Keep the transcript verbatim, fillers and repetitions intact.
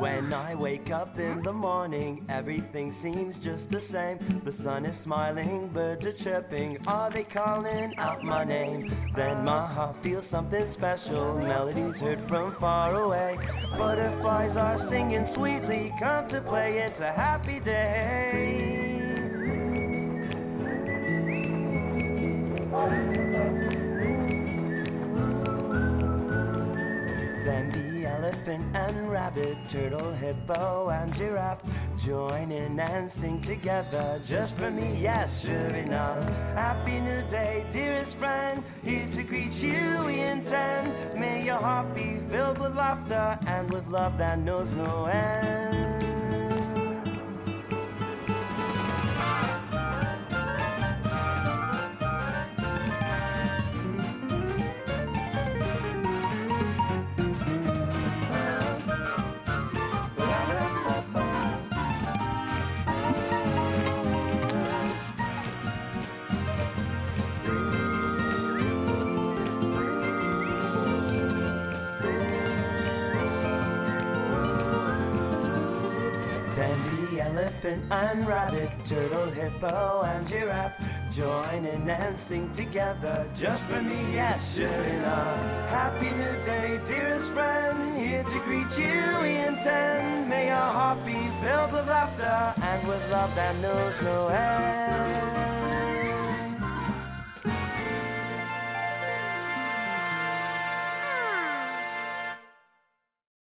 When I wake up in the morning, everything seems just the same. The sun is smiling, birds are chirping. Are they calling out my name? Then my heart feels something special. Melodies heard from far away. Butterflies are singing sweetly. Come to play, it's a happy day. Then the elephant and rabbit, turtle, hippo and giraffe join in and sing together just for me, yes, sure enough. Happy new day, dearest friend, here to greet you we intend. May your heart be filled with laughter and with love that knows no end. Elephant and rabbit, turtle, hippo and giraffe join in and sing together just for me, yes, sure enough. Happy new day, dearest friend, here to greet you we intend. May our heart be filled with laughter and with love that knows no end.